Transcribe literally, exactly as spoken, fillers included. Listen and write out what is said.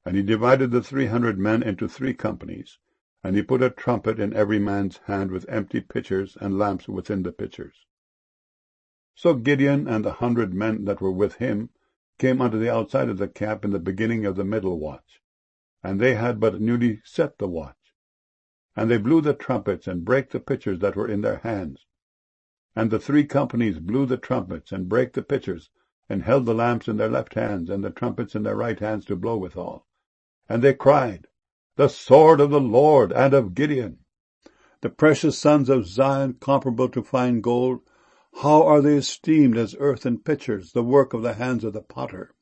And he divided the three hundred men into three companies, and he put a trumpet in every man's hand with empty pitchers and lamps within the pitchers. So Gideon and the hundred men that were with him came unto the outside of the camp in the beginning of the middle watch, and they had but newly set the watch. And they blew the trumpets, and brake the pitchers that were in their hands. And the three companies blew the trumpets, and brake the pitchers, and held the lamps in their left hands, and the trumpets in their right hands to blow withal. And they cried, The sword of the Lord and of Gideon! The precious sons of Zion, comparable to fine gold, how are they esteemed as earthen pitchers, the work of the hands of the potter!